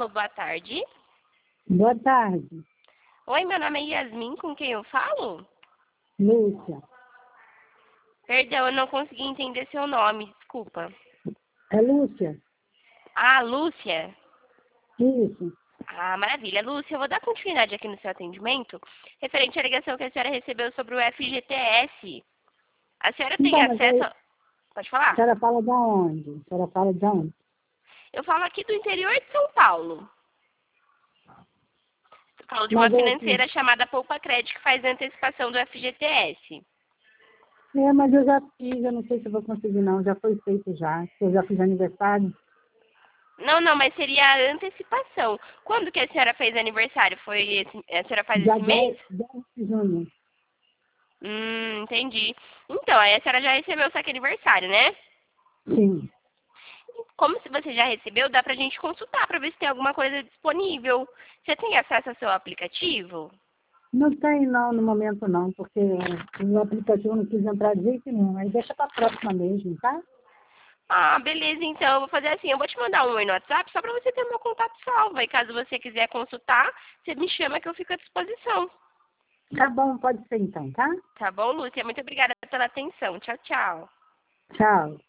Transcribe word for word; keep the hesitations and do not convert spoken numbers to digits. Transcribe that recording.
Alô, boa tarde. Boa tarde, Oi, meu nome é Yasmin, com quem eu falo? Lúcia. Perdão, eu não consegui entender seu nome, desculpa. É Lúcia? Ah, Lúcia. Isso. Ah, maravilha. Lúcia, eu vou dar continuidade aqui no seu atendimento, referente à ligação que a senhora recebeu sobre o F G T S. A senhora tem Então, mas aí, acesso... a- Pode a falar? senhora fala de onde? A senhora fala de onde? Eu falo aqui do interior de São Paulo. Eu falo de uma Mas é assim, financeira chamada Poupa Crédito, que faz a antecipação do F G T S. é, mas eu já fiz, eu não sei se eu vou conseguir não, já foi feito já. Eu já fiz aniversário. Não, não, mas seria a antecipação. Quando que a senhora fez aniversário? Foi esse, a senhora faz Dia esse mês? dez de junho. Hum, entendi. Então, aí a senhora já recebeu o saque aniversário, né? Sim. Como se você já recebeu, dá pra gente consultar pra ver se tem alguma coisa disponível. Você tem acesso ao seu aplicativo? Não tem não, no momento não, porque o aplicativo não quis entrar de jeito nenhum. Aí deixa pra próxima mesmo, tá? Ah, beleza, então eu vou fazer assim, eu vou te mandar um oi no WhatsApp só pra você ter meu contato salvo. E caso você quiser consultar, você me chama que eu fico à disposição. Tá bom, pode ser então, tá? Tá bom, Lúcia? Muito obrigada pela atenção. Tchau, tchau. Tchau.